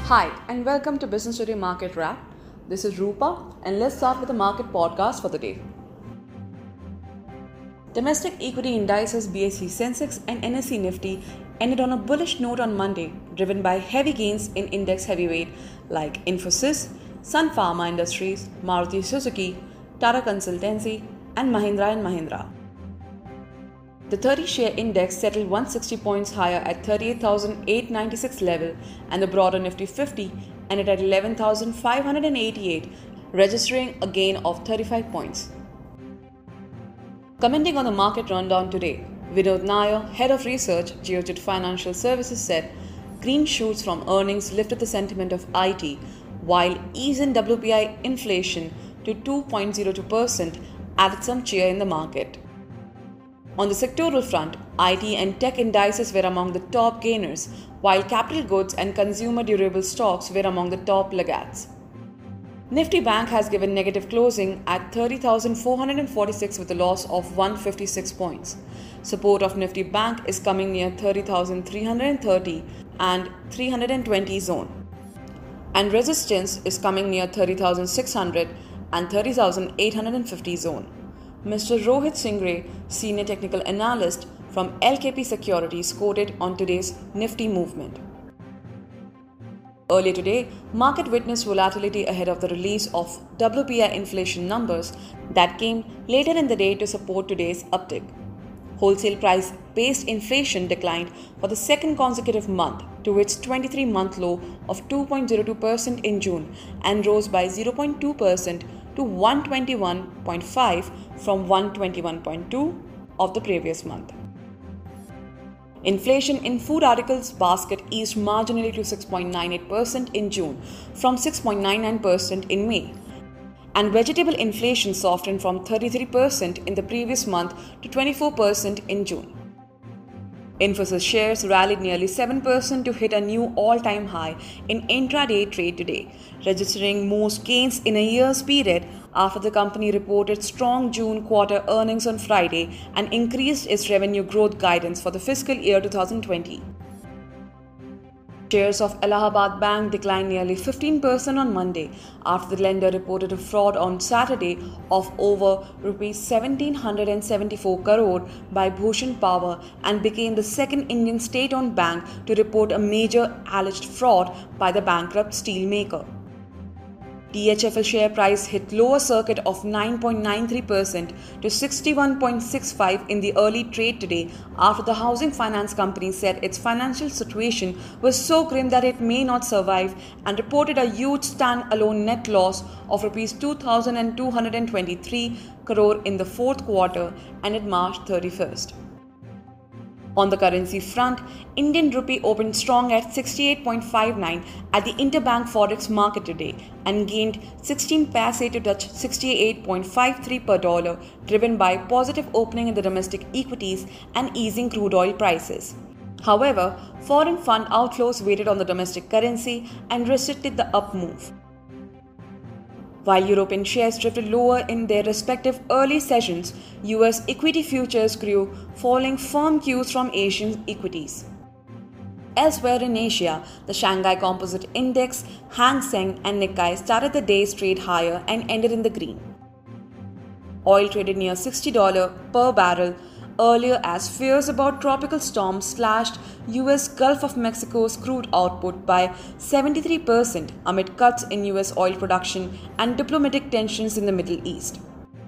Hi, and welcome to Business Today Market Wrap. This is Rupa, and let's start with the market podcast for the day. Domestic equity indices BSE Sensex and NSE Nifty ended on a bullish note on Monday, driven by heavy gains in index heavyweight like Infosys, Sun Pharma Industries, Maruti Suzuki, Tata Consultancy, and Mahindra & Mahindra. The 30-share index settled 160 points higher at 38,896 level, and the broader Nifty 50 ended at 11,588, registering a gain of 35 points. Commenting on the market rundown today, Vinod Nair, Head of Research, Geojit Financial Services, said green shoots from earnings lifted the sentiment of IT, while ease in WPI inflation to 2.02% added some cheer in the market. On the sectoral front, IT and tech indices were among the top gainers, while capital goods and consumer durable stocks were among the top laggards. Nifty Bank has given negative closing at 30,446 with a loss of 156 points. Support of Nifty Bank is coming near 30,330 and 320 zone, and resistance is coming near 30,600 and 30,850 zone. Mr. Rohit Singre, Senior Technical Analyst from LKP Securities, quoted on today's Nifty movement. Earlier today, market witnessed volatility ahead of the release of WPI inflation numbers that came later in the day to support today's uptick. Wholesale price-based inflation declined for the second consecutive month to its 23-month low of 2.02% in June and rose by 0.2% to 121.5 from 121.2 of the previous month. Inflation in food articles basket eased marginally to 6.98% in June from 6.99% in May, and vegetable inflation softened from 33% in the previous month to 24% in June. Infosys shares rallied nearly 7% to hit a new all-time high in intraday trade today, registering most gains in a year's period after the company reported strong June quarter earnings on Friday and increased its revenue growth guidance for the fiscal year 2020. Shares of Allahabad Bank declined nearly 15% on Monday after the lender reported a fraud on Saturday of over Rs 1,774 crore by Bhushan Power and became the second Indian state-owned bank to report a major alleged fraud by the bankrupt steelmaker. DHFL share price hit lower circuit of 9.93% to 61.65 in the early trade today after the housing finance company said its financial situation was so grim that it may not survive and reported a huge stand-alone net loss of Rs 2,223 crore in the fourth quarter ended March 31st. On the currency front, Indian rupee opened strong at 68.59 at the interbank forex market today and gained 16 paise to touch 68.53 per dollar, driven by positive opening in the domestic equities and easing crude oil prices. However, foreign fund outflows weighted on the domestic currency and restricted the up move. While European shares drifted lower in their respective early sessions, US equity futures grew, following firm cues from Asian equities. Elsewhere in Asia, the Shanghai Composite Index, Hang Seng and Nikkei started the day's trade higher and ended in the green. Oil traded near $60 per barrel earlier as fears about tropical storms slashed US Gulf of Mexico's crude output by 73% amid cuts in US oil production and diplomatic tensions in the Middle East.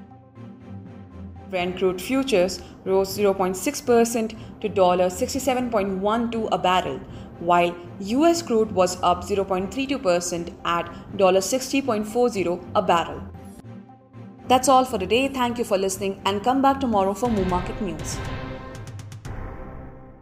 Brent crude futures rose 0.6% to $67.12 a barrel, while US crude was up 0.32% at $60.40 a barrel. That's all for today. Thank you for listening and come back tomorrow for more market news.